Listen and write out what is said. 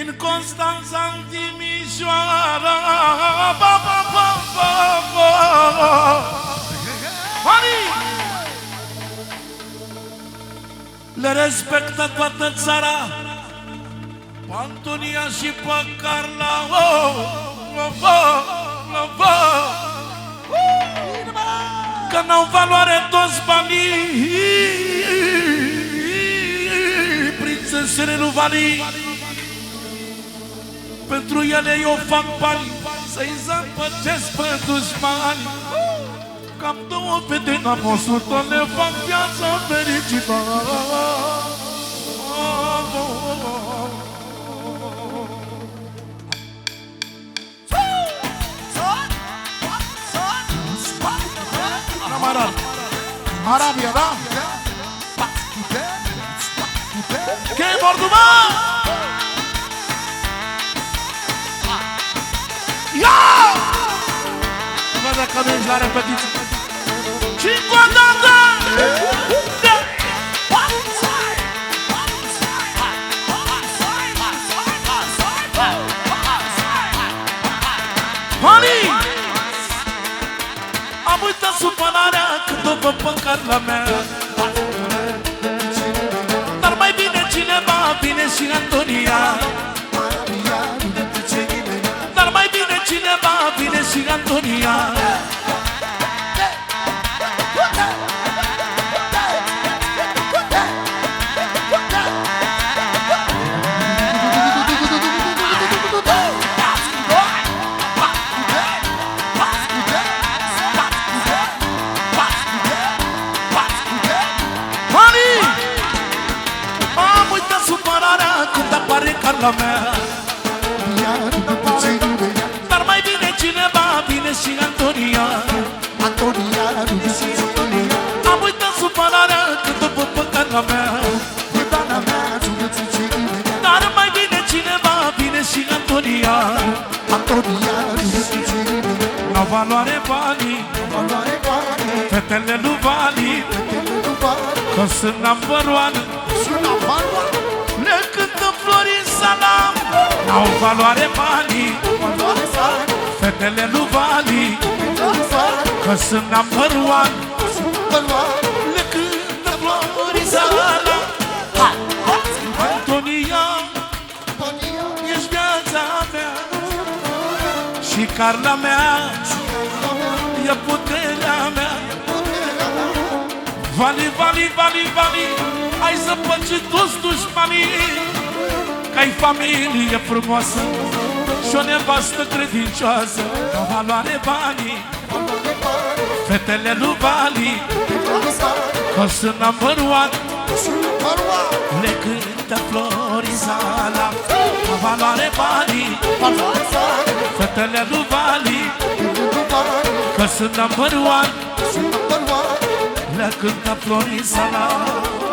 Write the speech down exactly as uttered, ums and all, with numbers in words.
Din Constanța în Timișoara, ba, ba, ba, ba, ba. Le respectă toată țara, pe Antonia și pe Carla, oh, oh, oh, oh, oh. Că n-au valoare toți banii prințesele lui Vali. Pentru ele eu fac bani, să-i zăpăcesc pe dușmani. Cam două fete n-am o sută, le fac viața fericită. Arab. Arabia, da? Che Borduma! Ia! Vede că nu ești la repetiție. Cinque date! Honey! Am uitat supărarea când o văd pe Carla mea. Dar mai bine cineva vine și Antonia. Dar mai bine cineva vine și Antonia. Carla mea. Dar mai bine cineva vine și Antonia. Antonia, am uitat supărarea când o văd pe Carla mea. Dar mai bine cineva vine și Antonia. Antonia, la valoare banii, fetele lui Vali, că sunt number one. Le cântă Florin Salam. N-au valoare banii, fetele lui Vali, că sunt number one. Le cântă Florin Salam. Antonia, ești viața mea și Carla mea e puterea mea. Vali, Vali, Vali, Vali, ai zăpăcit toți dușmanii. Că-ai familie frumoasă și o nevastă credincioasă. Ca valoare banii, fetele lui Vali, că sunt number one. Le cântă Florin Salam. Ca valoare banii, fetele lui Vali, că sunt number one. Le cântă Florin Salam.